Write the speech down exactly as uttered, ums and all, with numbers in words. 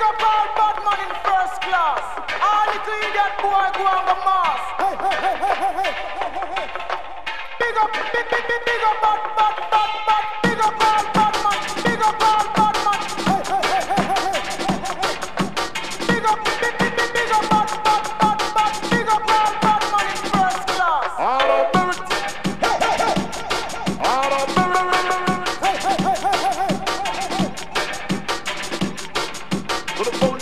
up all bad man in first class. All little idiot boy go on the mass. Hey, hey, hey, hey, hey, hey, hey, hey. Big up, big, big, big, big up bad, bad, bad, bad. Big up all bad man. Big up all bad man. Hey, hey, hey, hey, hey, hey, hey, hey. Big up, big, big, big, big up bad, bad, bad, bad. Big up all bad man in first class. All of merit. Hey, hey, hey. All of merit. Hey, hey, hey, hey, hey, hey, hey, hey. To the